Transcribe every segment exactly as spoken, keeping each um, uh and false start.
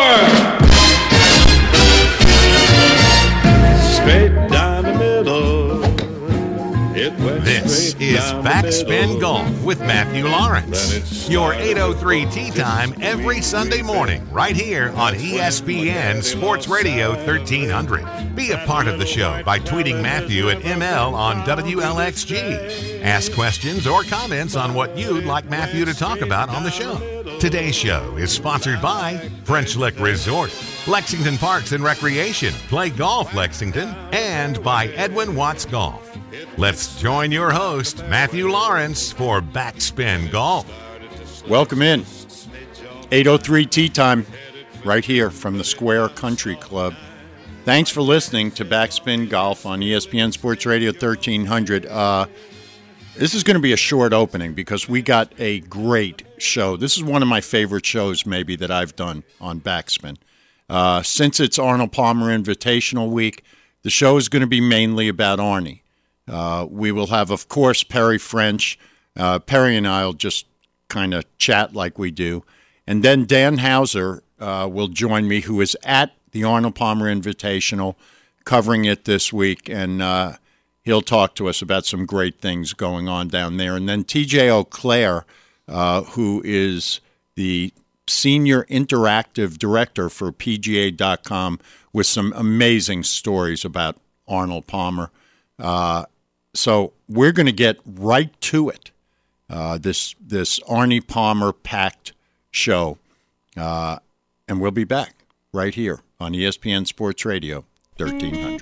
Straight down the middle. It went This straight is down the Backspin middle. Golf with Matthew Lawrence. Then it Your started eight oh three to tee walk time its every sweet Sunday morning, right here on E S P N Sports Radio thirteen hundred. Be a part of the show by tweeting Matthew at M L on W L X G. Ask questions or comments on what you'd like Matthew to talk about on the show. Today's show is sponsored by French Lick Resort, Lexington Parks and Recreation, Play Golf Lexington, and by Edwin Watts Golf. Let's join your host, Matthew Lawrence, for Backspin Golf. Welcome in. eight oh three tee time, right here from the Square Country Club. Thanks for listening to Backspin Golf on E S P N Sports Radio thirteen hundred. Uh, this is going to be a short opening because we got a great show. This is one of my favorite shows maybe that I've done on Backspin. Uh, since it's Arnold Palmer Invitational Week, the show is going to be mainly about Arnie. Uh, we will have, of course, Perry French. Uh, Perry and I will just kind of chat like we do. And then Dan Hauser uh, will join me, who is at the Arnold Palmer Invitational, covering it this week. And uh, he'll talk to us about some great things going on down there. And then T J O'Clair, uh, who is the Senior Interactive Director for P G A dot com, with some amazing stories about Arnold Palmer. Uh, so we're going to get right to it, uh, this this Arnie Palmer packed show. Uh, and we'll be back right here on E S P N Sports Radio thirteen hundred.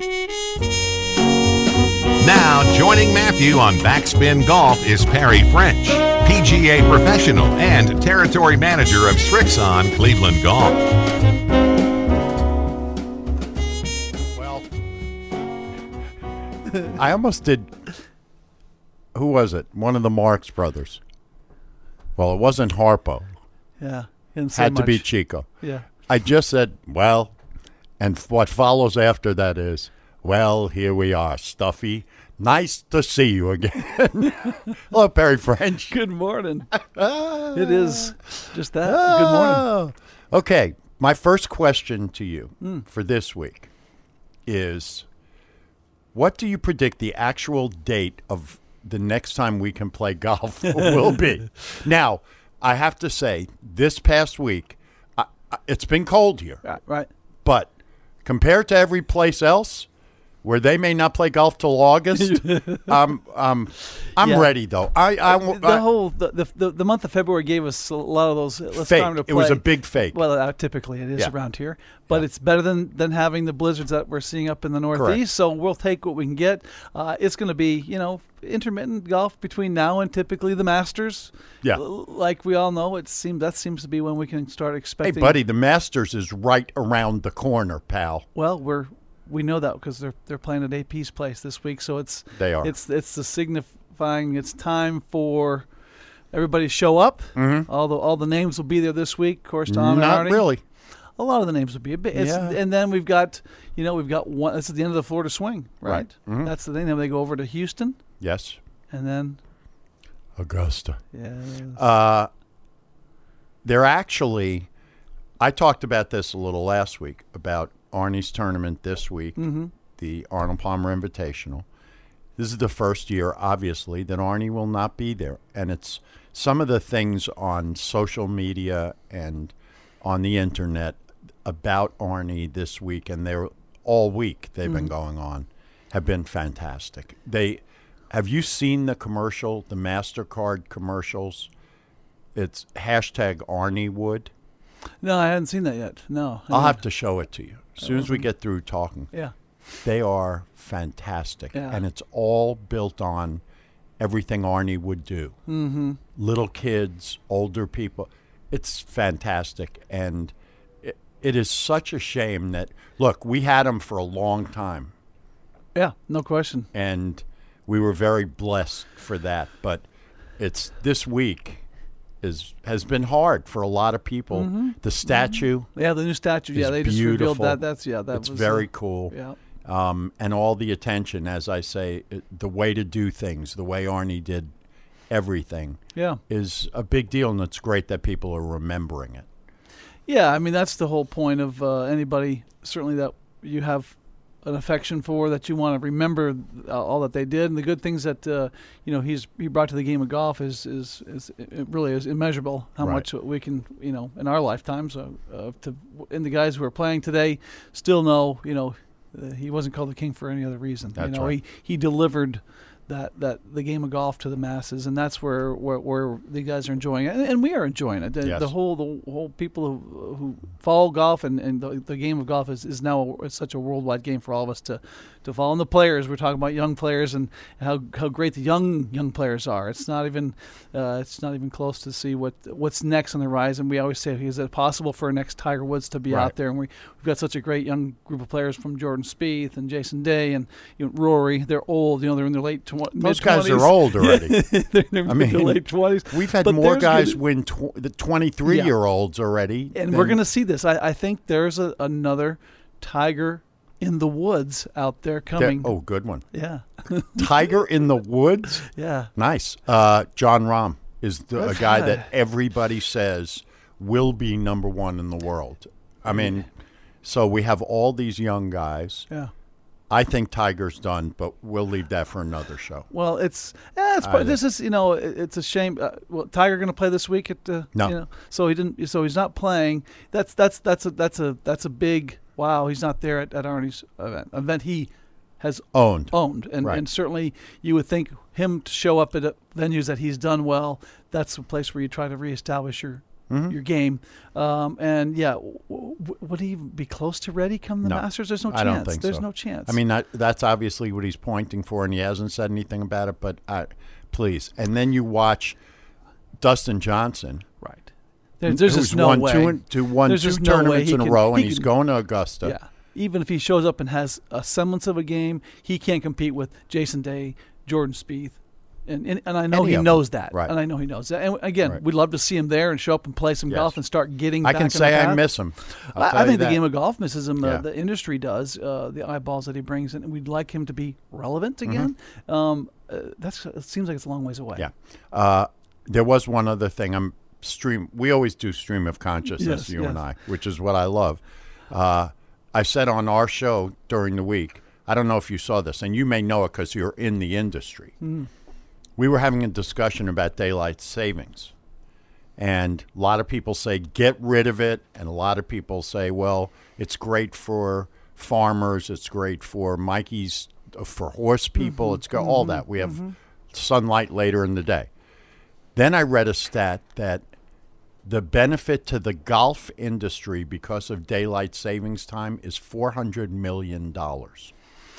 Now, joining Matthew on Backspin Golf is Perry French, P G A professional and territory manager of Strixon Cleveland Golf. Well, I almost did. Who was it? One of the Marx brothers. Well, it wasn't Harpo. Yeah. Didn't say Had to much. be Chico. Yeah. I just said, well, and what follows after that is, well, here we are, Stuffy. Nice to see you again. Hello, Perry French. Good morning. It is just that. Good morning. Okay, my first question to you Mm. for this week is, what do you predict the actual date of the next time we can play golf will be? Now, I have to say, this past week, I, I, it's been cold here. Right. right. But compared to every place else, where they may not play golf till August, um, um, I'm Yeah. ready though. I, I, I The whole the, the the month of February gave us a lot of those. Let's fake. time to It was play. a big fake. Well, uh, typically it is Yeah. around here, but Yeah. it's better than, than having the blizzards that we're seeing up in the Northeast. Correct. So we'll take what we can get. Uh, it's going to be, you know, intermittent golf between now and typically the Masters. Yeah. L- like we all know, it seems that seems to be when we can start Hey, expecting. buddy, the Masters is right around the corner, pal. Well, we're we know that because they're they're playing at A P's place this week, so it's They are. It's it's the signifying it's time for everybody to show up. Mm-hmm. All the all the names will be there this week. Of course, Tom Not and Arnie. really. A lot of the names will be a bit. It's, Yeah. And then we've got you know we've got one. This is the end of the Florida swing, right? Right. Mhm. That's the thing. Then they go over to Houston, Yes. and then Augusta. yeah, Uh, they're actually, I talked about this a little last week, about Arnie's tournament this week, mm-hmm. the Arnold Palmer Invitational. This is the first year, obviously, that Arnie will not be there. And it's some of the things on social media and on the internet about Arnie this week, and they're all week they've been going on, have been fantastic. They have you seen the commercial, the MasterCard commercials? It's hashtag Arnie Wood. No, I hadn't seen that yet. No, I'll have to show it to you as soon as we get through talking. Yeah. They are fantastic, Yeah. and it's all built on everything Arnie would do. Mm-hmm. Little kids, older people. It's fantastic, and it, it is such a shame that, look, we had him for a long time, Yeah, no question. and we were very blessed for that, but it's this week is has been hard for a lot of people. Mm-hmm. The statue Yeah, the new statue. Yeah, is they just revealed beautiful. that. That's yeah, that it's was very uh, cool. Yeah. Um, and all the attention, as I say, it, the way to do things, the way Arnie did everything, Yeah. is a big deal, and it's great that people are remembering it. Yeah, I mean, that's the whole point of uh, anybody, certainly that you have an affection for, that you want to remember uh, all that they did, and the good things that uh, you know he's he brought to the game of golf is is, is it really is immeasurable. How Right. much we can, you know, in our lifetimes, uh, uh, to and the guys who are playing today still know, you know, uh, he wasn't called the king for any other reason. That's you know, right. he he delivered that that the game of golf to the masses, and that's where where, where the guys are enjoying it, and, and we are enjoying it. The, Yes. the whole the whole people who, who follow golf and, and the, the game of golf is, is now a, such a worldwide game for all of us to to follow. And the players, we're talking about young players and how how great the young young players are. It's not even uh, it's not even close to see what what's next on the horizon. We always say, is it possible for a next Tiger Woods to be Right. out there? And we, we've got such a great young group of players from Jordan Spieth and Jason Day and you know, Rory. They're old, you know, they're in their late tw- mid-twenties. Those guys are old already. they're in their I mean, late twenties. We've had But more there's guys gonna- win tw- the twenty-three-year-olds already. and than- we're going to see this. I, I think there's a, another Tiger in the Woods out there There- coming. Oh, good one. Yeah, Tiger in the Woods? yeah. Nice. Uh, John Rahm is the, a That's guy right. that everybody says will be number one in the world. I mean, so we have all these young guys. Yeah. I think Tiger's done, but we'll leave that for another show. Well, it's yeah, it's I part, this is you know it, it's a shame. Uh, well, Tiger going to play this week at uh, No. you know, so he didn't. So he's not playing. That's that's that's a that's a that's a big wow. He's not there at, at Arnie's event. Event he has Owned. owned, and Right. and certainly you would think him to show up at uh, venues that he's done well. That's a place where you try to reestablish your. Mm-hmm. Your game, um, and yeah, w- w- would he even be close to ready come the No. Masters? There's no chance. I don't think There's so. no chance. I mean, that, that's obviously what he's pointing for, and he hasn't said anything about it, but I, please. And then you watch Dustin Johnson, right? There, there's who's just no won way. two, and, to won There's two just no way tournaments he in a can- row, and he he's can- going to Augusta. Yeah. Even if he shows up and has a semblance of a game, he can't compete with Jason Day, Jordan Spieth. And, and, and I know Any he of them. knows that. Right. And I know he knows that. And again, Right. we'd love to see him there and show up and play some Yes. golf and start getting I back can in say the I path. miss him. I'll I, tell I you think the that. game of golf misses him. Uh, Yeah. The industry does. Uh, the eyeballs that he brings in. And we'd like him to be relevant again. Mm-hmm. Um, uh, that's it seems like it's a long ways away. Yeah. Uh, there was one other thing. I'm stream. We always do stream of consciousness, Yes, you yes. and I, which is what I love. Uh, I said on our show during the week, I don't know if you saw this, and you may know it because you're in the industry. Mm. We were having a discussion about daylight savings. And a lot of people say, get rid of it. And a lot of people say, well, it's great for farmers. It's great for Mikey's, for horse people. Mm-hmm. It's got all that. We have sunlight later in the day. Then I read a stat that the benefit to the golf industry because of daylight savings time is four hundred million dollars.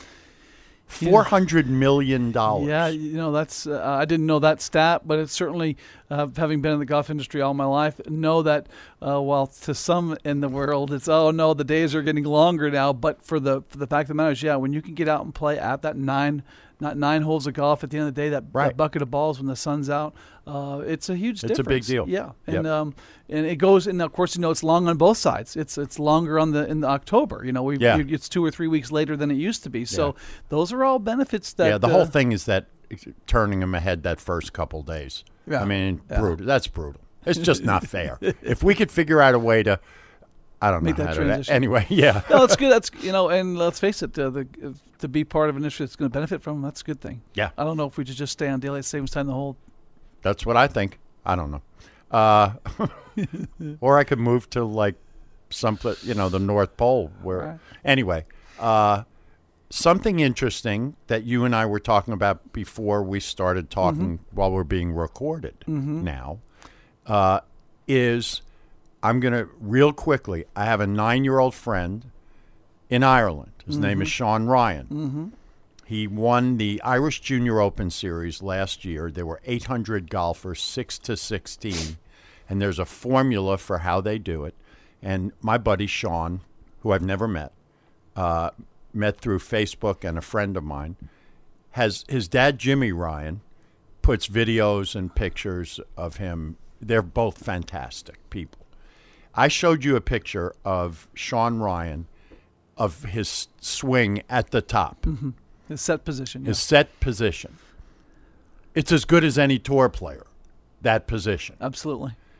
four hundred million dollars. Yeah, you know that's uh, I didn't know that stat, but it's certainly uh, having been in the golf industry all my life, know that uh, while to some in the world it's oh no the days are getting longer now, but for the for the fact of the matter is yeah when you can get out and play at that nine not nine holes of golf at the end of the day that, Right. that bucket of balls when the sun's out, uh, it's a huge It's a big difference. deal. Yeah, and Yep. um and it goes and of course you know it's long on both sides. It's it's longer on the in the October. You know we Yeah. it's two or three weeks later than it used to be. So Yeah. those are all benefits that yeah, the uh, whole thing is that turning them ahead that first couple days. Yeah. I mean, Yeah. brutal. That's brutal. It's just not fair. If we could figure out a way to, I don't Make know that how to. transition. Anyway, yeah. No, that's good. That's you know, and let's face it, uh, the uh, to be part of an industry that's going to benefit from them, that's a good thing. Yeah. I don't know if we should just stay on daylight savings time the whole. That's what I think. I don't know. Uh, or I could move to like some, you know, the North Pole. Where Right. anyway, uh, something interesting that you and I were talking about before we started talking Mm-hmm. while we're being recorded now uh, is I'm going to real quickly. I have a nine-year-old friend in Ireland. His name is Sean Ryan. Mm-hmm. He won the Irish Junior Open Series last year. There were eight hundred golfers, six to sixteen, and there's a formula for how they do it. And my buddy Sean, who I've never met, uh, met through Facebook and a friend of mine, has his dad, Jimmy Ryan, puts videos and pictures of him. They're both fantastic people. I showed you a picture of Sean Ryan, of his swing at the top, The set position. Yeah. his set position. It's as good as any tour player, that position. Absolutely.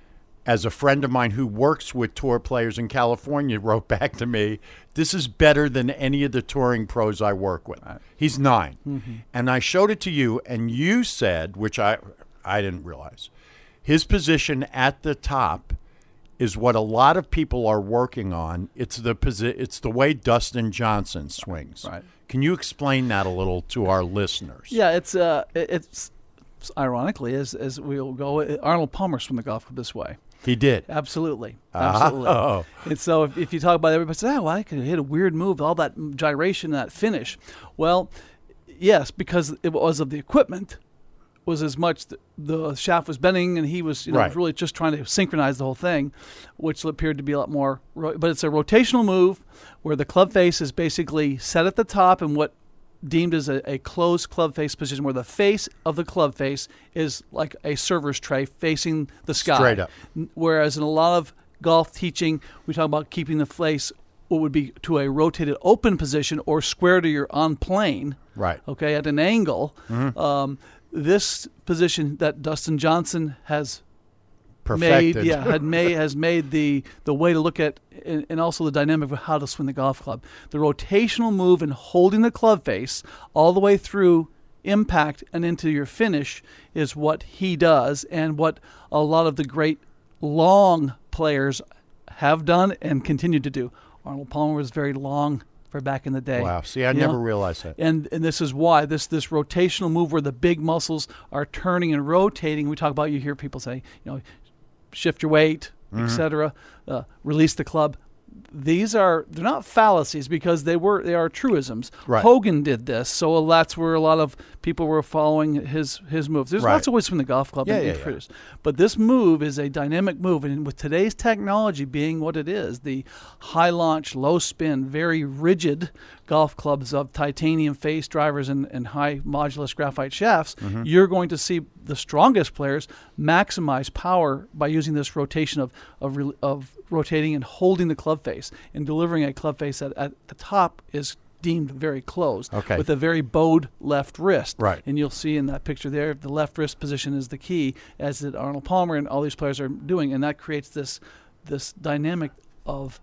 as a friend of mine who works with tour players in California wrote back to me, this is better than any of the touring pros I work with. Right. He's nine. Mm-hmm. And I showed it to you, and you said, which I I didn't realize, his position at the top is what a lot of people are working on. It's the posi- It's the way Dustin Johnson swings. Right. Can you explain that a little to our listeners? Yeah, it's uh, it's ironically as as we'll go, Arnold Palmer swung the golf club this way. He did. Absolutely. Absolutely. Oh. And so if, if you talk about it, everybody says, oh, well, I could hit a weird move, all that gyration, that finish. Well, yes, because it was of the equipment, was as much the, the shaft was bending, and he was you know right. really just trying to synchronize the whole thing, which appeared to be a lot more. But it's a rotational move where the club face is basically set at the top in what deemed as a, a closed club face position, where the face of the club face is like a server's tray facing the sky. Straight up. Whereas in a lot of golf teaching, we talk about keeping the face what would be to a rotated open position or square to your on plane. Right. Okay, at an angle. Mm-hmm. Um, this position that Dustin Johnson has Perfected. made, yeah, had made has made the the way to look at, and, and also the dynamic of how to swing the golf club. The rotational move and holding the club face all the way through impact and into your finish is what he does, and what a lot of the great long players have done and continue to do. Arnold Palmer was very long for back in the day. Wow. See, I you never know? realized that. And and this is why this this rotational move where the big muscles are turning and rotating. We talk about, you hear people say, you know, shift your weight, mm-hmm. et cetera, uh, release the club. These are, they're not fallacies because they were they are truisms. Right. Hogan did this, so that's where a lot of people were following his his moves. There's right. lots of ways from the golf club. Yeah, and, yeah, and yeah. critters. But this move is a dynamic move, and with today's technology being what it is, the high launch, low spin, very rigid golf clubs of titanium face drivers and, and high modulus graphite shafts, mm-hmm. you're going to see the strongest players maximize power by using this rotation of of, of rotating and holding the club face and delivering a club face that at the top is deemed very closed, okay. with a very bowed left wrist. Right. And you'll see in that picture there, the left wrist position is the key, as did Arnold Palmer and all these players are doing, and that creates this this dynamic of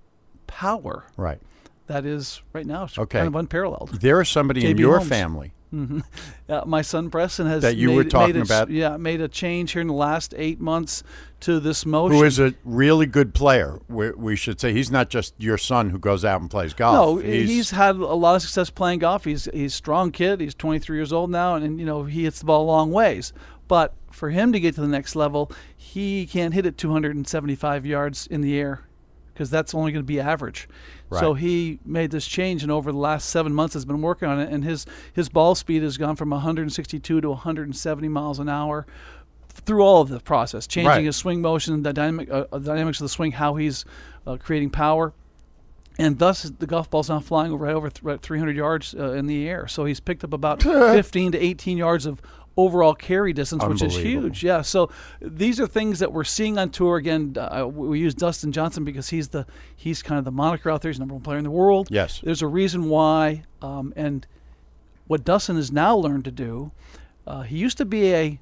power. Right. That is right now okay. kind of unparalleled. There is somebody J B in your Holmes. family Mm-hmm. Uh, my son Preston has that you made, were talking made a, about. Yeah, made a change here in the last eight months to this motion. Who is a really good player? We, we should say he's not just your son who goes out and plays golf. No, he's, he's had a lot of success playing golf. He's he's a strong kid. He's twenty-three years old now, and, and you know he hits the ball a long ways. But for him to get to the next level, he can't hit it two hundred seventy-five yards in the air, because that's only going to be average. Right. So he made this change, and over the last seven months has been working on it, and his, his ball speed has gone from one hundred sixty-two to one hundred seventy miles an hour through all of the process, changing right. his swing motion, the dynamic, uh, dynamics of the swing, how he's uh, creating power. And thus, the golf ball's now flying right over th- three hundred yards uh, in the air. So he's picked up about fifteen to eighteen yards of overall carry distance, which is huge. Yeah. So these are things that we're seeing on tour. Again, uh, we use Dustin Johnson because he's the he's kind of the moniker out there. He's the number one player in the world. Yes. There's a reason why. Um, and what Dustin has now learned to do, uh, he used to be a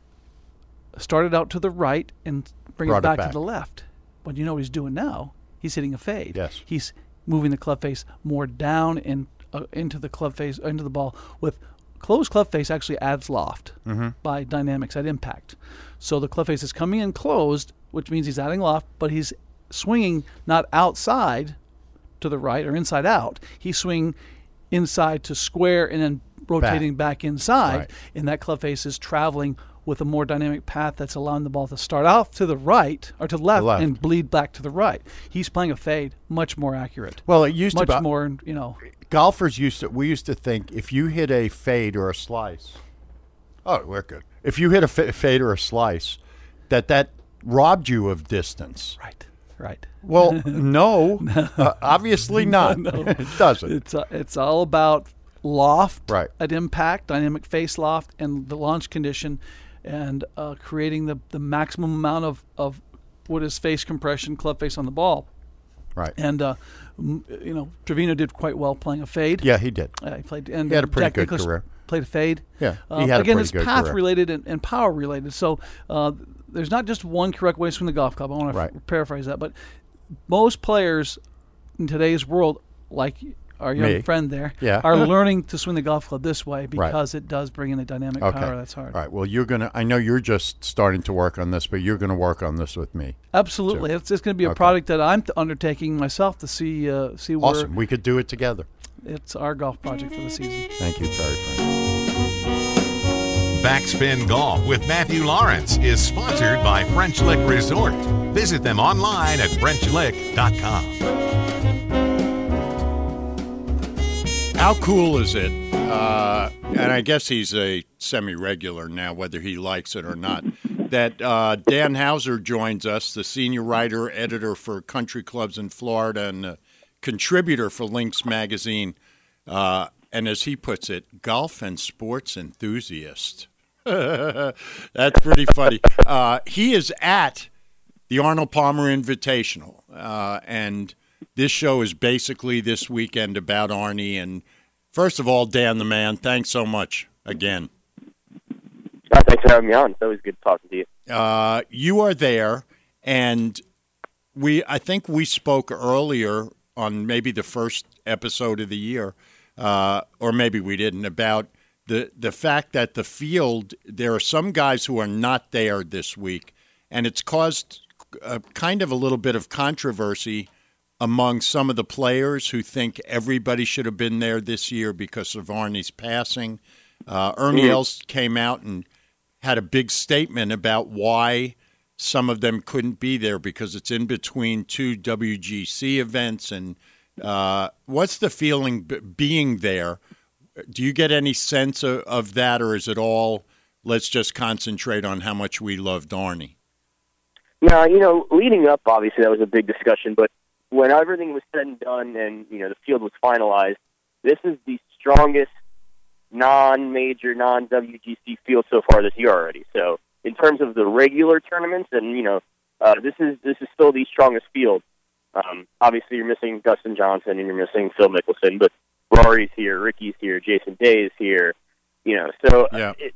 started out to the right and bring Brought it back, it back to the left. But you know what he's doing now? He's hitting a fade. Yes. He's moving the club face more down and uh, into the club face, into the ball. With closed club face actually adds loft mm-hmm. by dynamics at impact. So the club face is coming in closed, which means he's adding loft, but he's swinging not outside to the right or inside out. He's swinging inside to square and then rotating back, back inside. Right. And that club face is traveling with a more dynamic path that's allowing the ball to start off to the right or to the left, the left. and bleed back to the right. He's playing a fade, much more accurate. Well, it used much to be more, you know. Golfers used to. We used to think if you hit a fade or a slice, oh, we're good. If you hit a f- fade or a slice, that that robbed you of distance. Right. Right. Well, no, uh, obviously not. No, no. It doesn't. It's uh, it's all about loft right. at impact, dynamic face loft, and the launch condition, and uh, creating the, the maximum amount of, of what is face compression, club face on the ball. Right. And, uh, m- you know, Trevino did quite well playing a fade. Yeah, he did. Uh, he played. And He had a pretty Jack good Nicklaus career. played fade. Yeah, he Uh, had a again, pretty it's good path career. related and, and power related. So uh, there's not just one correct way to swing the golf club. I want Right. to paraphrase that, but most players in today's world, like our young Me. friend there, Yeah. are learning to swing the golf club this way because it does bring in a dynamic Okay. power that's hard. All right. Well, you're gonna. I know you're just starting to work on this, but you're gonna work on this with me. Absolutely, it's, it's going to be a Okay. product that I'm t- undertaking myself to see uh, see where Awesome. We could do it together. it's our golf project for the season. Thank you very much. Backspin Golf with Matthew Lawrence is sponsored by French Lick Resort. Visit them online at french lick dot com. How cool is it? Uh, and I guess he's a semi-regular now, whether he likes it or not. That uh, Dan Hauser joins us, the senior writer, editor for Country Clubs in Florida, and a contributor for Links Magazine. Uh, and as he puts it, golf and sports enthusiast. That's pretty funny. Uh, he is at the Arnold Palmer Invitational, uh, and this show is basically this weekend about Arnie. And first of all, Dan the man, thanks so much again. Uh, thanks for having me on. It's always good talking to you. Uh, you are there, and we I think we spoke earlier on maybe the first episode of the year, uh, or maybe we didn't, about the the fact that the field, there are some guys who are not there this week, and it's caused a, kind of a little bit of controversy among some of the players who think everybody should have been there this year because of Arnie's passing. Uh, Ernie Mm-hmm. Els came out and had a big statement about why some of them couldn't be there because it's in between two W G C events. And uh, what's the feeling b- being there? Do you get any sense of, of that, or is it all, let's just concentrate on how much we loved Arnie? Now, you know, leading up, obviously, that was a big discussion, but when everything was said and done and, you know, the field was finalized, this is the strongest non-major, non-W G C field so far this year already. So in terms of the regular tournaments, and, you know, uh, this is this is still the strongest field. Um, obviously, you're missing Dustin Johnson and you're missing Phil Mickelson, but Rory's here, Ricky's here, Jason Day is here. You know, so Yeah. it,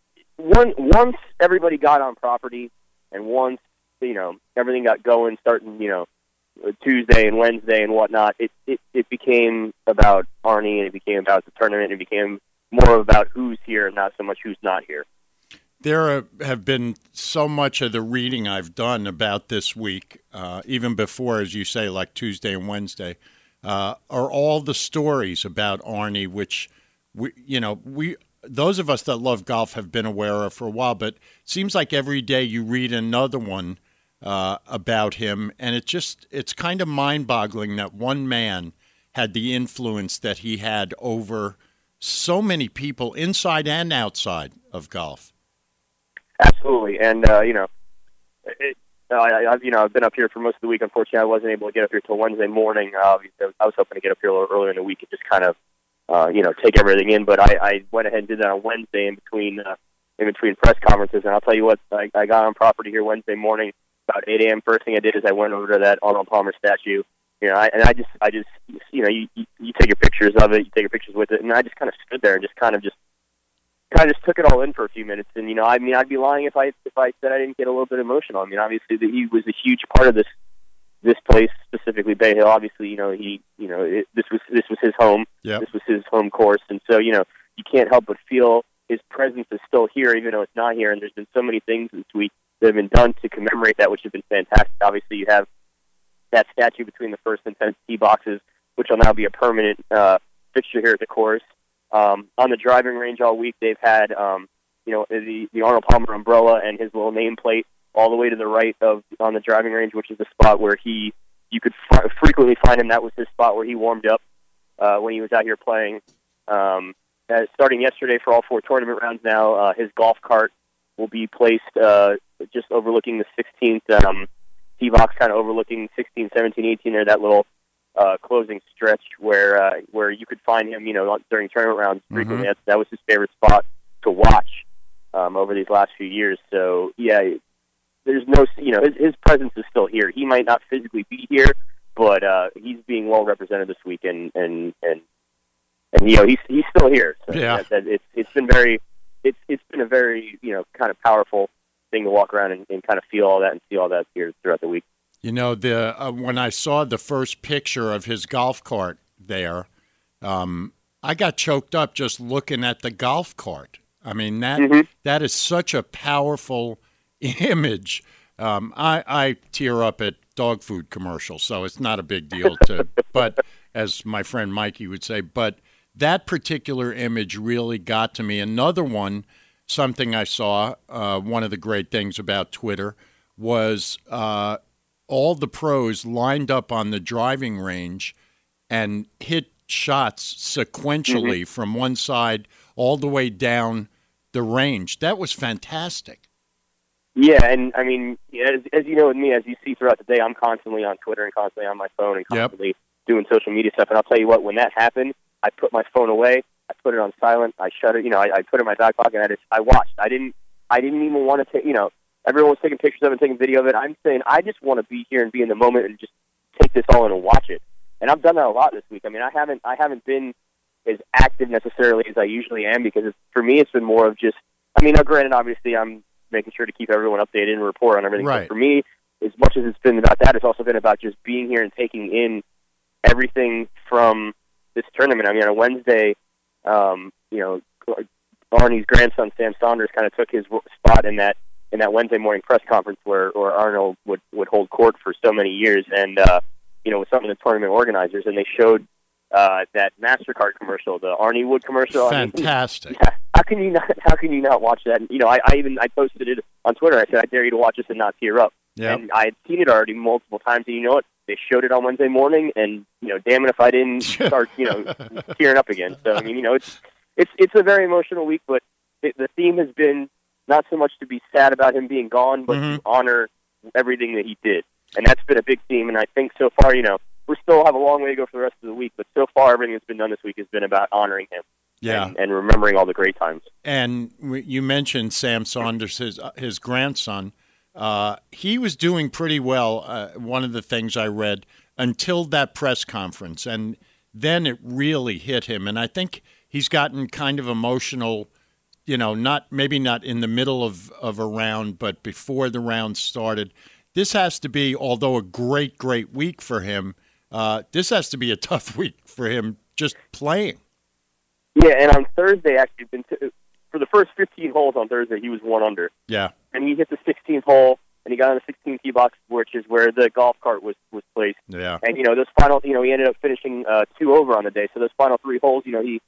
one, once everybody got on property and once, you know, everything got going starting, you know, Tuesday and Wednesday and whatnot, it, it, it became about Arnie and it became about the tournament and it became more about who's here and not so much who's not here. There are, have been so much of the reading I've done about this week, uh, even before, as you say, like Tuesday and Wednesday, uh, are all the stories about Arnie, which, we, you know, we those of us that love golf have been aware of for a while, but it seems like every day you read another one uh, about him, and it just it's kind of mind-boggling that one man had the influence that he had over so many people inside and outside of golf. Absolutely, and uh, you know, it, uh, I, I've you know I've been up here for most of the week. Unfortunately, I wasn't able to get up here till Wednesday morning. Uh, I was hoping to get up here a little earlier in the week and just kind of uh, you know take everything in. But I, I went ahead and did that on Wednesday in between uh, in between press conferences. And I'll tell you what, I, I got on property here Wednesday morning about eight a.m. First thing I did is I went over to that Arnold Palmer statue. You know, I, and I just I just you know you, you you take your pictures of it, you take your pictures with it, and I just kind of stood there and just kind of just. kind of just took it all in for a few minutes, and you know, I mean, I'd be lying if I if I said I didn't get a little bit emotional. I mean, obviously, that he was a huge part of this this place, specifically Bay Hill. Obviously, you know, he you know it, this was this was his home, Yep. this was his home course, and so you know, you can't help but feel his presence is still here, even though it's not here. And there's been so many things this week that have been done to commemorate that, which have been fantastic. Obviously, you have that statue between the first and tenth tee boxes, which will now be a permanent uh, fixture here at the course. Um, on the driving range all week, they've had, um, you know, the, the Arnold Palmer umbrella and his little nameplate all the way to the right of on the driving range, which is the spot where he, you could f- frequently find him. That was his spot where he warmed up uh, when he was out here playing. Um, uh, starting yesterday for all four tournament rounds now, uh, his golf cart will be placed uh, just overlooking the sixteenth um, tee box, kind of overlooking sixteen, seventeen, eighteen there, that little Uh, closing stretch where uh, where you could find him, you know, during tournament rounds frequently. Mm-hmm. That's, that was his favorite spot to watch um, over these last few years. So yeah, there's no, you know, his, his presence is still here. He might not physically be here, but uh, he's being well represented this week, and and and and you know he's he's still here. So Yeah. that, that it's it's been very it's it's been a very you know kind of powerful thing to walk around and, and kind of feel all that and see all that here throughout the week. You know, the uh, when I saw the first picture of his golf cart there, um, I got choked up just looking at the golf cart. I mean, that Mhm. that is such a powerful image. Um, I, I tear up at dog food commercials, so it's not a big deal to. But as my friend Mikey would say, but that particular image really got to me. Another one, something I saw. Uh, one of the great things about Twitter was uh, all the pros lined up on the driving range and hit shots sequentially Mm-hmm. from one side all the way down the range. That was fantastic. Yeah, and I mean, as, as you know with me, as you see throughout the day, I'm constantly on Twitter and constantly on my phone and Yep. constantly doing social media stuff. And I'll tell you what, when that happened, I put my phone away, I put it on silent, I shut it, you know, I, I put it in my back pocket, and I just, I watched. I didn't, I didn't even want to take, you know, everyone was taking pictures of it and taking video of it. I'm saying, I just want to be here and be in the moment and just take this all in and watch it. And I've done that a lot this week. I mean, I haven't, I haven't been as active necessarily as I usually am because it's, for me, it's been more of just, I mean, now granted, obviously, I'm making sure to keep everyone updated and report on everything. Right. But for me, as much as it's been about that, it's also been about just being here and taking in everything from this tournament. I mean, on a Wednesday, um, you know, Arnie's grandson, Sam Saunders, kind of took his spot in that in that Wednesday morning press conference where, where Arnold would, would hold court for so many years, and uh, you know, with some of the tournament organizers, and they showed uh, that MasterCard commercial, the Arnie Wood commercial. Fantastic. I mean, yeah, how can you not? How can you not watch that? And, you know, I, I even I posted it on Twitter. I said, I dare you to watch this and not tear up. Yep. And I had seen it already multiple times, and you know what? They showed it on Wednesday morning, and you know, damn it if I didn't start, you know, tearing up again. So I mean, you know, it's it's it's a very emotional week, but it, the theme has been not so much to be sad about him being gone, but Mhm. to honor everything that he did, and that's been a big theme. And I think so far, you know, we still have a long way to go for the rest of the week, but so far, everything that's been done this week has been about honoring him. Yeah. And, and remembering all the great times. And w- you mentioned Sam Saunders, his, his grandson. Uh, he was doing pretty well, uh, one of the things I read, until that press conference. And then it really hit him. And I think he's gotten kind of emotional, you know, not maybe not in the middle of, of a round, but before the round started. This has to be, although a great, great week for him, uh, this has to be a tough week for him just playing. Yeah, and on Thursday, actually, been t- for the first fifteen holes on Thursday, he was one under. Yeah. And he hit the sixteenth hole, and he got on the sixteenth tee box, which is where the golf cart was, was placed. Yeah. And, you know, those final, you know, he ended up finishing uh, two over on the day. So those final three holes, you know, he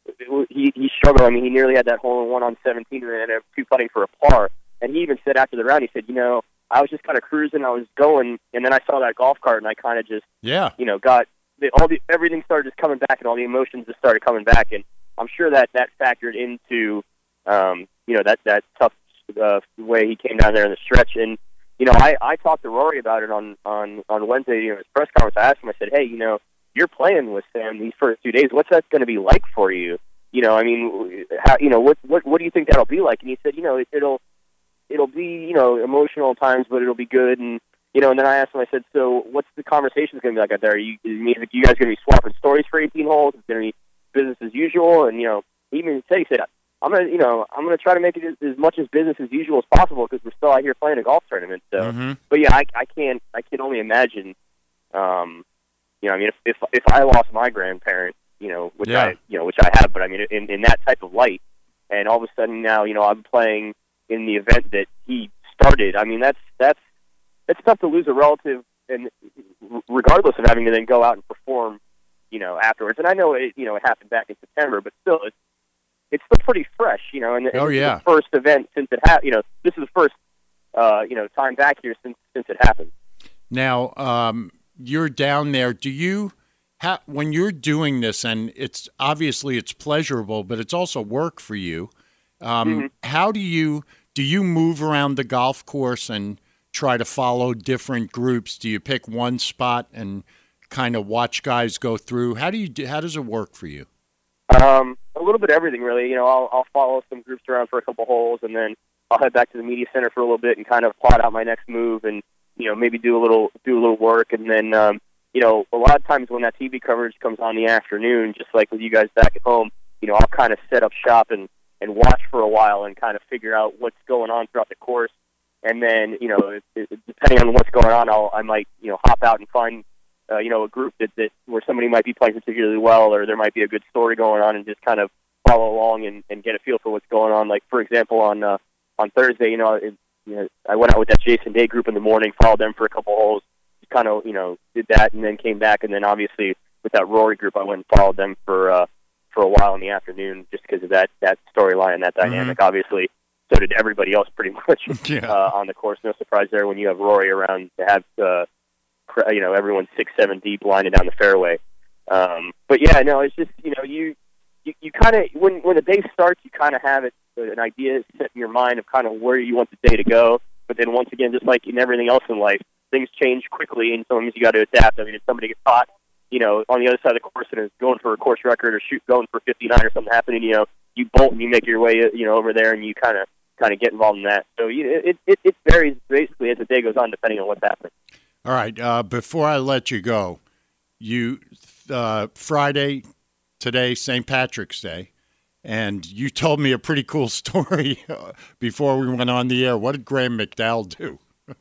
he he struggled. I mean, he nearly had that hole in one on seventeen and then ended up two putting for a par. And he even said after the round, he said, you know, I was just kind of cruising, I was going, and then I saw that golf cart, and I kind of just, Yeah. you know, got the, all the everything started just coming back, and all the emotions just started coming back, and I'm sure that that factored into, um, you know, that that tough uh, way he came down there in the stretch. And you know, I, I talked to Rory about it on on on Wednesday, you know, his press conference. I asked him, I said, hey, you know, you're playing with Sam these first two days. What's that going to be like for you? You know, I mean, how, you know, what what what do you think that'll be like? And he said, you know, it, it'll it'll be, you know, emotional at times, but it'll be good. And you know, and then I asked him, I said, so what's the conversations going to be like out there? Are you, is you guys going to be swapping stories for eighteen holes? Is it going to be business as usual? And, you know, he even said, he said, I'm going to, you know, I'm going to try to make it as, as much as business as usual as possible because we're still out here playing a golf tournament. So, Mm-hmm. but yeah, I, I can't, I can only imagine, um, you know, I mean, if, if, if I lost my grandparent, you know, which Yeah. I, you know, which I have, but I mean, in, in that type of light, and all of a sudden now, you know, I'm playing in the event that he started. I mean, that's, that's, it's tough to lose a relative, and regardless of having to then go out and perform, you know, afterwards. And I know it, you know, it happened back in September, but still, it's it's still pretty fresh, you know. And, and Oh, this yeah. is the first event since it happened. You know, this is the first, uh, you know, time back here since since it happened. Now, um, you're down there. Do you, ha- when you're doing this, and it's obviously it's pleasurable, but it's also work for you. Um, Mm-hmm. How do you do? You move around the golf course and try to follow different groups? Do you pick one spot and kind of watch guys go through? How do you do, how does it work for you? Um, a little bit of everything, really. You know, I'll, I'll follow some groups around for a couple holes, and then I'll head back to the media center for a little bit and kind of plot out my next move, and you know, maybe do a little do a little work, and then um, you know, a lot of times when that T V coverage comes on in the afternoon, just like with you guys back at home, you know, I'll kind of set up shop and, and watch for a while and kind of figure out what's going on throughout the course. And then, you know, it, it, depending on what's going on, I'll, I might, you know, hop out and find, uh, you know, a group that, that where somebody might be playing particularly well, or there might be a good story going on, and just kind of follow along and, and get a feel for what's going on. Like, for example, on uh, on Thursday, you know, it, you know, I went out with that Jason Day group in the morning, followed them for a couple holes, kind of, you know, did that, and then came back, and then obviously with that Rory group, I went and followed them for uh, for a while in the afternoon, just because of that that storyline and that dynamic. Mm-hmm. Obviously, so did everybody else, pretty much yeah. uh, on the course. No surprise there when you have Rory around to have, uh, you know, everyone six, seven deep lining down the fairway. Um, but yeah, no, it's just, you know, you you, you kind of when when the day starts, you kind of have it an idea set in your mind of kind of where you want the day to go. But then once again, just like in everything else in life, things change quickly, and sometimes you got to adapt. I mean, if somebody gets caught, you know, on the other side of the course and is going for a course record or shoot going for fifty-nine or something happening, you know, you bolt and you make your way, you know, over there, and you kind of kind of get involved in that. So you, it, it it varies basically as the day goes on, depending on what's happening. All right. Uh, before I let you go, you uh, Friday today, Saint Patrick's Day, and you told me a pretty cool story before we went on the air. What did Graham McDowell do?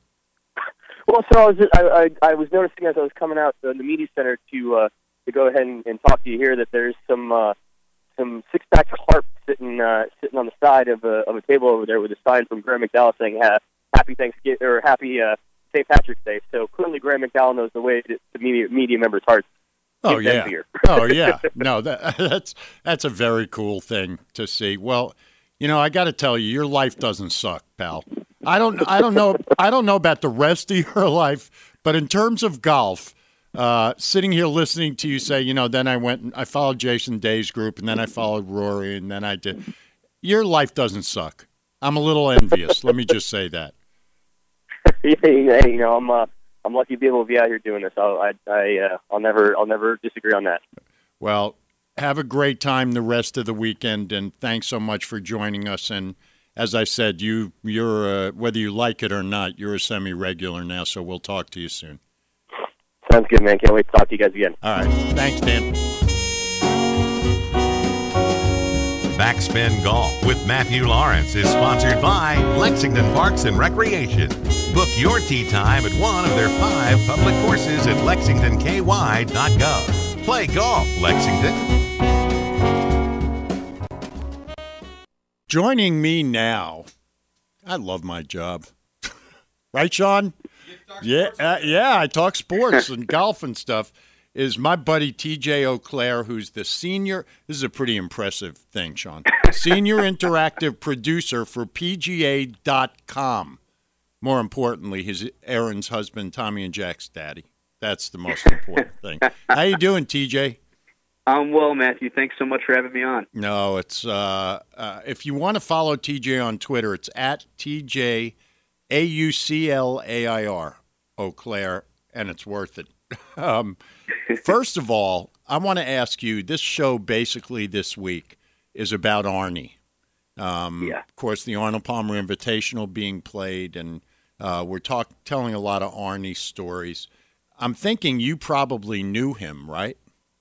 Well, so I was I, I, I was noticing as I was coming out in the media center to uh, to go ahead and, and talk to you here that there's some uh, some six pack harp sitting uh, sitting on the side of a of a table over there with a sign from Graham McDowell saying uh, Happy Thanksgiving or Happy uh, Saint Patrick's Day. So clearly, Graham McDowell knows the way to the media media members' hearts. Oh yeah, oh yeah. No, that, that's that's a very cool thing to see. Well, you know, I got to tell you, your life doesn't suck, pal. I don't, I don't know, I don't know about the rest of your life, but in terms of golf, uh, sitting here listening to you say, you know, then I went and I followed Jason Day's group, and then I followed Rory, and then I did. Your life doesn't suck. I'm a little envious. Let me just say that. Hey, you know, I'm, uh, I'm lucky to be able to be out here doing this. I'll, I, I, uh, I'll never, I'll never disagree on that. Well, have a great time the rest of the weekend, and thanks so much for joining us. And as I said, you, you're uh, whether you like it or not, you're a semi-regular now, so we'll talk to you soon. Sounds good, man. Can't wait to talk to you guys again. All right. Thanks, Dan. Backspin Golf with Matthew Lawrence is sponsored by Lexington Parks and Recreation. Book your tee time at one of their five public courses at lexington k y dot gov. Play golf, Lexington. Joining me now, I love my job. Right, Sean? Yeah, uh, yeah, I talk sports and golf and stuff, is my buddy T J Auclair, who's the senior, this is a pretty impressive thing, Sean, senior interactive producer for P G A dot com. More importantly, his Aaron's husband, Tommy and Jack's daddy. That's the most important thing. How you doing, T J? I'm well, Matthew. Thanks so much for having me on. No, it's uh, uh, if you want to follow T J on Twitter, it's at T J A U C L A I R, Auclair, and it's worth it. um, first of all, I want to ask you, this show basically this week is about Arnie. Um, yeah. Of course, the Arnold Palmer Invitational being played, and uh, we're talk telling a lot of Arnie stories. I'm thinking you probably knew him, right?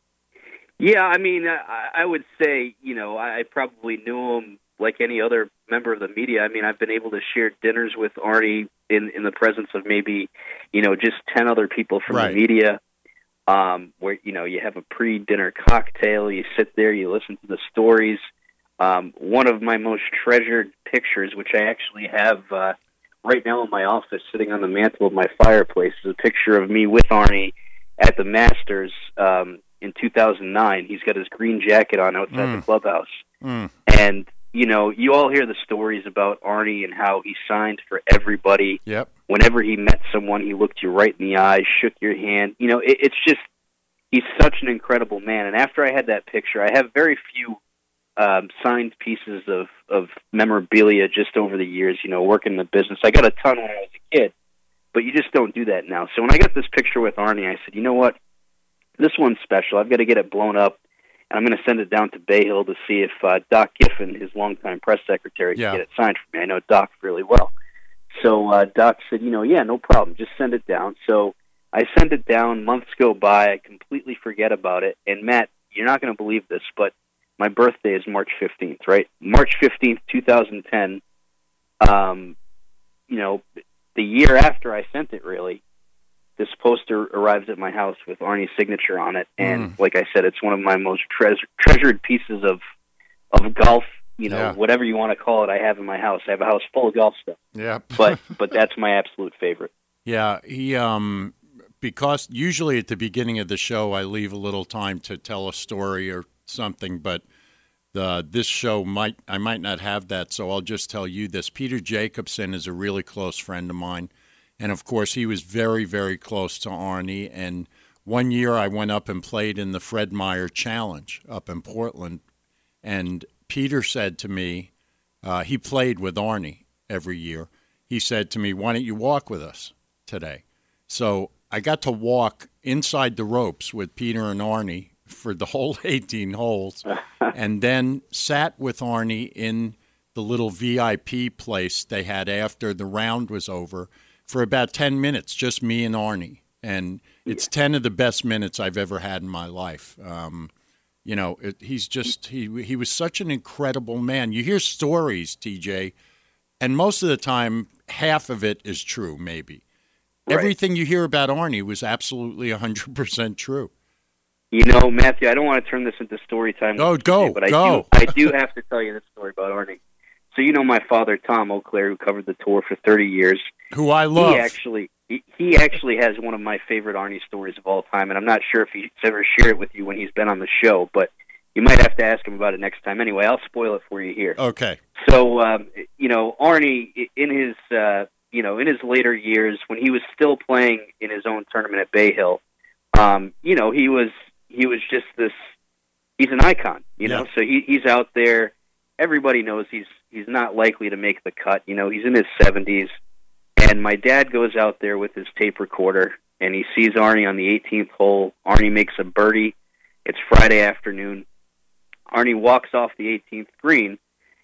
Yeah, I mean, I, I would say, you know, I probably knew him like any other member of the media. I mean, I've been able to share dinners with Arnie in, in the presence of maybe, you know, just ten other people from right. the media, um, where, you know, you have a pre-dinner cocktail, you sit there, you listen to the stories. Um, one of my most treasured pictures, which I actually have uh, right now in my office sitting on the mantle of my fireplace, is a picture of me with Arnie at the Masters um, in two thousand nine. He's got his green jacket on outside mm. the clubhouse. Mm. And, you know, you all hear the stories about Arnie and how he signed for everybody. Yep. Whenever he met someone, he looked you right in the eyes, shook your hand. You know, it, it's just, he's such an incredible man. And after I had that picture, I have very few um, signed pieces of, of memorabilia just over the years, you know, working in the business. I got a ton when I was a kid, but you just don't do that now. So when I got this picture with Arnie, I said, you know what? This one's special. I've got to get it blown up, and I'm going to send it down to Bay Hill to see if uh, Doc Giffen, his longtime press secretary, yeah. can get it signed for me. I know Doc really well. So uh, Doc said, you know, yeah, no problem. Just send it down. So I send it down, months go by, I completely forget about it. And Matt, you're not going to believe this, but my birthday is March fifteenth, right? March fifteenth, twenty ten. Um, you know, the year after I sent it, really, this poster arrives at my house with Arnie's signature on it. And Mm. like I said, it's one of my most tre- treasured pieces of of golf, you know, Yeah. whatever you want to call it, I have in my house. I have a house full of golf stuff. Yeah. But but that's my absolute favorite. Yeah, he um because usually at the beginning of the show I leave a little time to tell a story or something, but the this show might I might not have that, so I'll just tell you this. Peter Jacobson is a really close friend of mine, and of course he was very, very close to Arnie. And one year I went up and played in the Fred Meyer Challenge up in Portland, and Peter said to me, uh, he played with Arnie every year. He said to me, "Why don't you walk with us today?" So I got to walk inside the ropes with Peter and Arnie for the whole eighteen holes, and then sat with Arnie in the little V I P place they had after the round was over for about ten minutes, just me and Arnie. And it's ten of the best minutes I've ever had in my life. Um, you know, it, he's just, he he was such an incredible man. You hear stories, T J, and most of the time, half of it is true, maybe. Right. Everything you hear about Arnie was absolutely one hundred percent true. You know, Matthew, I don't want to turn this into story time. Oh, go, but I go. do, I do have to tell you this story about Arnie. So you know my father, Tom Eau Claire, who covered the tour for thirty years. Who I love. He actually, he, he actually has one of my favorite Arnie stories of all time, and I'm not sure if he's ever shared it with you when he's been on the show, but you might have to ask him about it next time. Anyway, I'll spoil it for you here. Okay. So, um, you know, Arnie, in his, uh, you know, in his later years, when he was still playing in his own tournament at Bay Hill, um, you know, he was he was just this. He's an icon, you know. Yeah. So he, he's out there. Everybody knows he's he's not likely to make the cut. You know, he's in his seventies, and my dad goes out there with his tape recorder, and he sees Arnie on the eighteenth hole. Arnie makes a birdie. It's Friday afternoon. Arnie walks off the eighteenth green,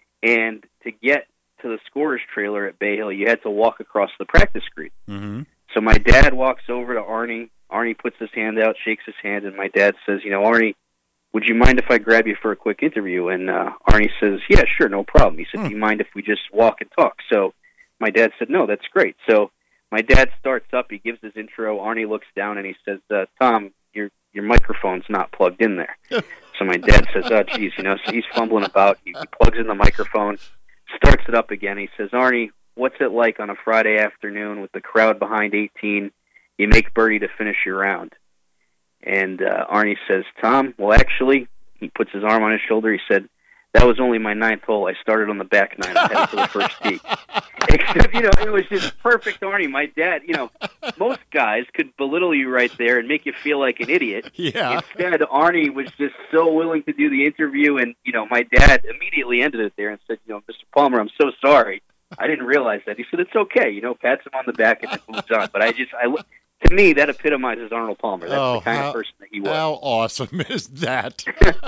and to get to the scorer's trailer at Bay Hill, you had to walk across the practice green. Mm-hmm. So my dad walks over to Arnie. Arnie puts his hand out, shakes his hand, and my dad says, you know, Arnie, would you mind if I grab you for a quick interview? And uh, Arnie says, yeah, sure, no problem. He said, Hmm. do you mind if we just walk and talk? So my dad said, no, that's great. So my dad starts up. He gives his intro. Arnie looks down, and he says, uh, Tom, your your microphone's not plugged in there. So my dad says, oh, geez, you know, so he's fumbling about. He, he plugs in the microphone, starts it up again. He says, Arnie, what's it like on a Friday afternoon with the crowd behind eighteen? You make birdie to finish your round. And uh, Arnie says, Tom, well, actually, he puts his arm on his shoulder. He said, that was only my ninth hole. I started on the back nine. I headed for the first tee. Except, you know, it was just perfect Arnie. My dad, you know, most guys could belittle you right there and make you feel like an idiot. Yeah. Instead, Arnie was just so willing to do the interview. And, you know, my dad immediately ended it there and said, you know, Mister Palmer, I'm so sorry. I didn't realize that. He said, it's okay. You know, pats him on the back and it moves on. But I just, I to me, that epitomizes Arnold Palmer. That's Oh, the kind how- of person that he was. How awesome is that?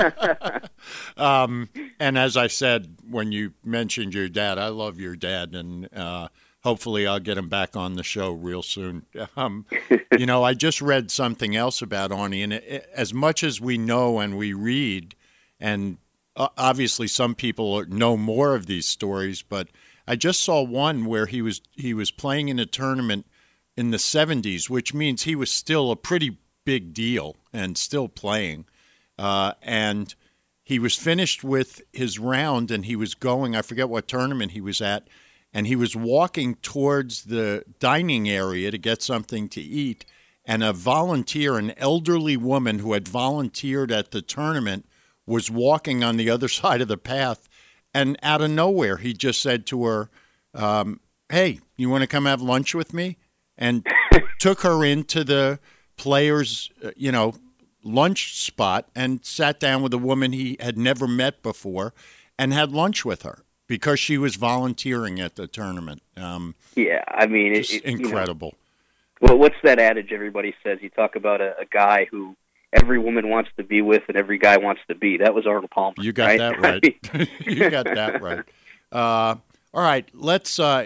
um, and as I said, when you mentioned your dad, I love your dad, and uh, hopefully I'll get him back on the show real soon. Um, you know, I just read something else about Arnie, and it, it- as much as we know and we read, and uh, obviously some people know more of these stories, but I just saw one where he was he was playing in a tournament in the seventies, which means he was still a pretty big deal and still playing. Uh, and he was finished with his round, and he was going, I forget what tournament he was at, and he was walking towards the dining area to get something to eat, and a volunteer, an elderly woman who had volunteered at the tournament, was walking on the other side of the path, and out of nowhere, he just said to her, um, hey, you want to come have lunch with me? And took her into the players, uh, you know, lunch spot and sat down with a woman he had never met before and had lunch with her because she was volunteering at the tournament. Um, Yeah, I mean, just it, it, incredible. You know, well, what's that adage everybody says? You talk about a, a guy who every woman wants to be with and every guy wants to be. That was Arnold Palmer. You got right? that right. You got that right. Uh, all right, let's, uh, in the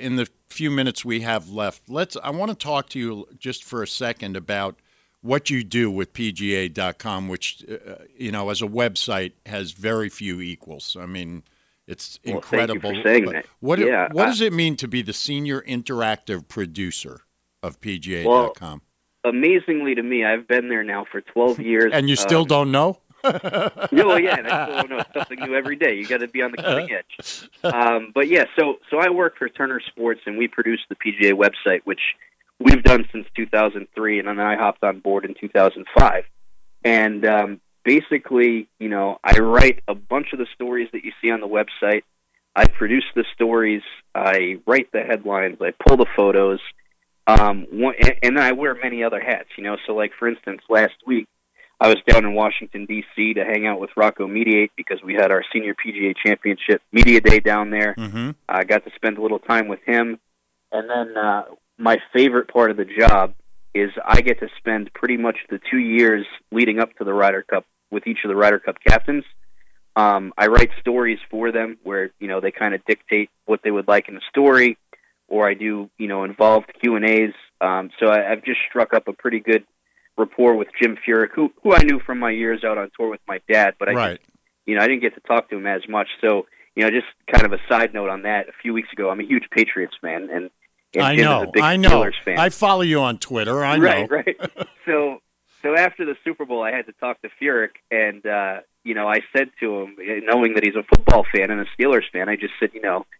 few minutes we have left, let's. I want to talk to you just for a second about what you do with P G A dot com, which, uh, you know, as a website has very few equals. I mean, it's well, incredible. Thank you for saying but that. What, yeah, what I, does it mean to be the senior interactive producer of P G A dot com? Well, amazingly to me, I've been there now for twelve years. And you still um, don't know? No, yeah, and I still don't know. It's something new every day. You got to be on the cutting edge. Um, but yeah, so so I work for Turner Sports, and we produce the P G A website, which we've done since two thousand three, and then I hopped on board in two thousand five. And um, basically, you know, I write a bunch of the stories that you see on the website. I produce the stories. I write the headlines. I pull the photos. Um, one, and, and then I wear many other hats, you know. So, like, for instance, last week, I was down in Washington, D C to hang out with Rocco Mediate because we had our senior P G A championship media day down there. Mm-hmm. I got to spend a little time with him. And then uh, my favorite part of the job is I get to spend pretty much the two years leading up to the Ryder Cup with each of the Ryder Cup captains. Um, I write stories for them where, you know, they kind of dictate what they would like in the story, or I do, you know, involved Q and A's. Um, so I, I've just struck up a pretty good rapport with Jim Furyk, who who I knew from my years out on tour with my dad, but I, right. just, you know, I didn't get to talk to him as much. So, you know, just kind of a side note on that. A few weeks ago, I'm a huge Patriots fan, and, and I Jim know, is a big I know. Steelers fan. I follow you on Twitter. I know. Right, right. So, so after the Super Bowl, I had to talk to Furyk, and uh, you know, I said to him, knowing that he's a football fan and a Steelers fan, I just said, you know,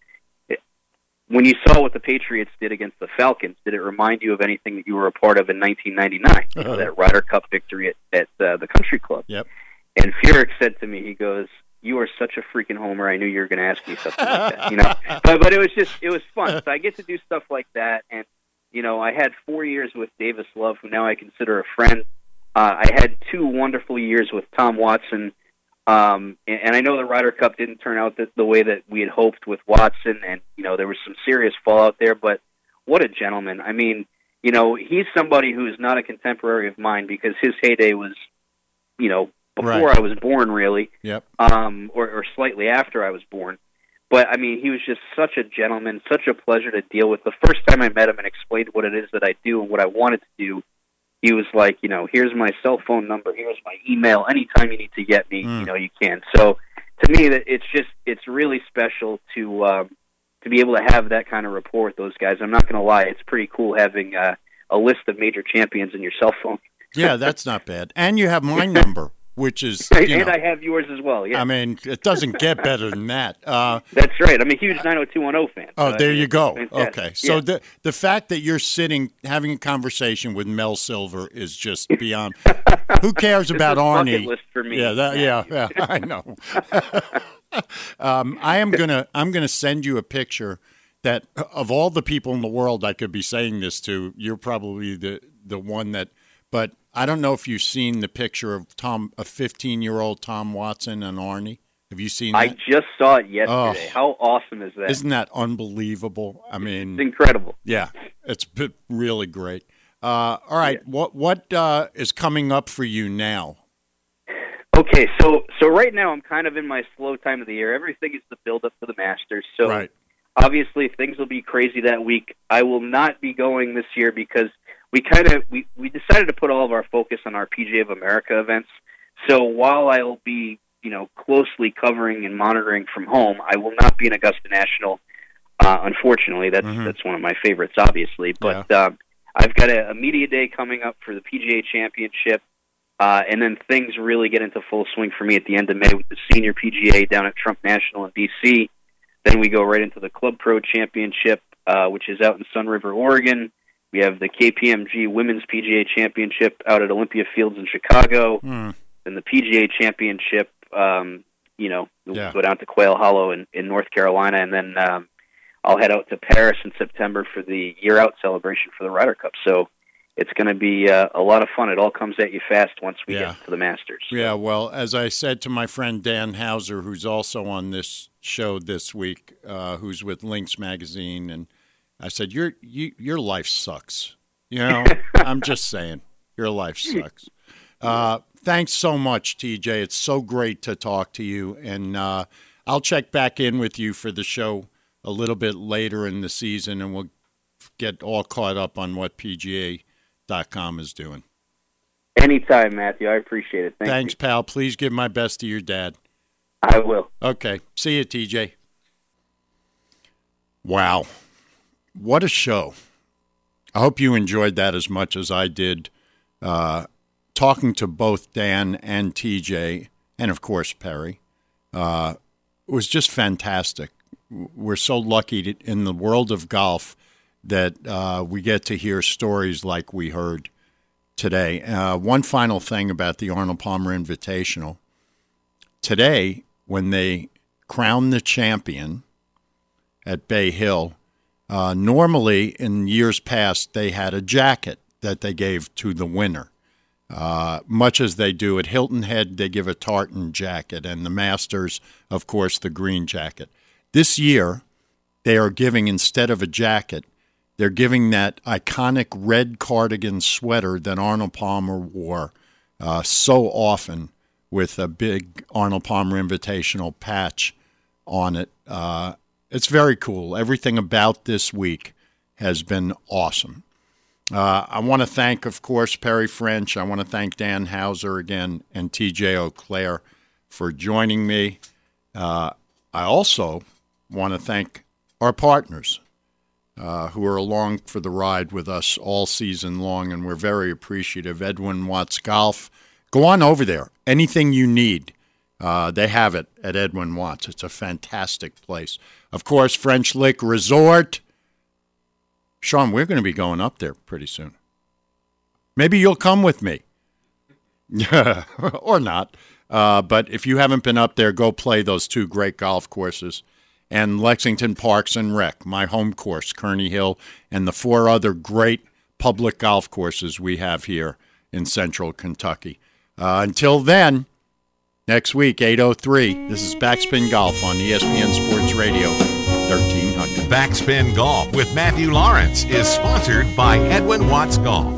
when you saw what the Patriots did against the Falcons, did it remind you of anything that you were a part of in nineteen ninety-nine? You know, that Ryder Cup victory at, at uh, the Country Club. Yep. And Furyk said to me, he goes, "You are such a freaking homer. I knew you were going to ask me something like that." You know, but but it was just it was fun. So I get to do stuff like that, and you know, I had four years with Davis Love, who now I consider a friend. Uh, I had two wonderful years with Tom Watson. Um, and, and I know the Ryder Cup didn't turn out the, the way that we had hoped with Watson, and you know there was some serious fallout there. But what a gentleman! I mean, you know, he's somebody who is not a contemporary of mine because his heyday was, you know, before Right. I was born, really, Yep. um, or, or slightly after I was born. But I mean, he was just such a gentleman, such a pleasure to deal with. The first time I met him and explained what it is that I do and what I wanted to do, he was like, you know, here's my cell phone number, here's my email. Anytime you need to get me, Mm. you know, you can. So to me, that it's just it's really special to um, to be able to have that kind of rapport with those guys. I'm not going to lie, it's pretty cool having uh, a list of major champions in your cell phone. Yeah, that's not bad. And you have my number, which is, you and know, I have yours as well. Yeah, I mean, it doesn't get better than that. Uh, that's right. I'm a huge nine oh two one oh fan. oh, So, there I mean, you go. fantastic. Okay. So Yeah. the the fact that you're sitting having a conversation with Mel Silver is just beyond. Who cares This about is bucket Arnie? list for me. Yeah, that, yeah, yeah. I know. um, I am gonna I'm gonna send you a picture that of all the people in the world I could be saying this to, you're probably the the one that. But I don't know if you've seen the picture of Tom, a fifteen-year-old Tom Watson and Arnie. Have you seen that? I just saw it yesterday. Oh. How awesome is that? Isn't that unbelievable? I mean, It's incredible. yeah, it's b- really great. Uh, all right, Yeah. what what uh, is coming up for you now? Okay, so so right now I'm kind of in my slow time of the year. Everything is the build up to the Masters. So Right. obviously things will be crazy that week. I will not be going this year because we kind of we, we decided to put all of our focus on our P G A of America events. So while I'll be, you know, closely covering and monitoring from home, I will not be in Augusta National. Uh, unfortunately, that's Mhm. that's one of my favorites, obviously. But um, I've got a, a media day coming up for the P G A Championship, uh, and then things really get into full swing for me at the end of May with the Senior P G A down at Trump National in D C. Then we go right into the Club Pro Championship, uh, which is out in Sun River, Oregon. We have the K P M G Women's P G A Championship out at Olympia Fields in Chicago. Hmm. Then the P G A Championship, um, you know, we'll Yeah. go down to Quail Hollow in, in North Carolina, and then um, I'll head out to Paris in September for the Year Out celebration for the Ryder Cup. So it's going to be uh, a lot of fun. It all comes at you fast once we Yeah. get to the Masters. Yeah, well, as I said to my friend Dan Hauser, who's also on this show this week, uh, who's with Lynx Magazine, and I said, "Your you, your life sucks." You know, I'm just saying, your life sucks. Uh, thanks so much, T J. It's so great to talk to you, and uh, I'll check back in with you for the show a little bit later in the season, and we'll get all caught up on what P G A dot com is doing. Anytime, Matthew. I appreciate it. Thank Thanks, you. pal. Please give my best to your dad. I will. Okay. See you, T J. Wow. What a show. I hope you enjoyed that as much as I did, uh, talking to both Dan and T J, and, of course, Perry. Uh, it was just fantastic. We're so lucky to, in the world of golf that uh, we get to hear stories like we heard today. Uh, one final thing about the Arnold Palmer Invitational. Today, when they crown the champion at Bay Hill, uh, normally in years past they had a jacket that they gave to the winner. Uh, much as they do at Hilton Head, they give a tartan jacket, and the Masters, of course, the green jacket. This year, they are giving, instead of a jacket, they're giving that iconic red cardigan sweater that Arnold Palmer wore uh, so often with a big Arnold Palmer Invitational patch on it. Uh, it's very cool. Everything about this week has been awesome. Uh, I want to thank, of course, Perry French. I want to thank Dan Hauser again and T J Auclair for joining me. Uh, I also want to thank our partners uh, who are along for the ride with us all season long, and we're very appreciative. Edwin Watts Golf. Go on over there. Anything you need, uh, they have it at Edwin Watts. It's a fantastic place. Of course, French Lick Resort. Sean, we're going to be going up there pretty soon. Maybe you'll come with me. Or not. Uh, but if you haven't been up there, go play those two great golf courses. And Lexington Parks and Rec, my home course, Kearney Hill, and the four other great public golf courses we have here in central Kentucky. Uh, until then, next week, eight oh three, this is Backspin Golf on E S P N Sports Radio, thirteen hundred. Backspin Golf with Matthew Lawrence is sponsored by Edwin Watts Golf.